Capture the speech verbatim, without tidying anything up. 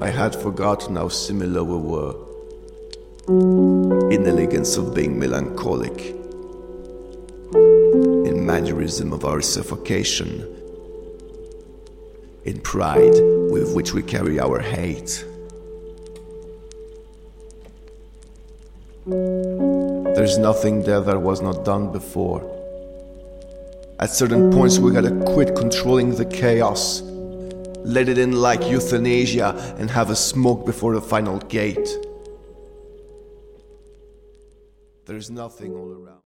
I had forgotten how similar we were. In elegance of being melancholic, in mannerism of our suffocation, in pride with which we carry our hate. There's nothing there that was not done before. At certain points we gotta quit controlling the chaos, let it in like euthanasia, and have a smoke before the final gate. There's nothing all around.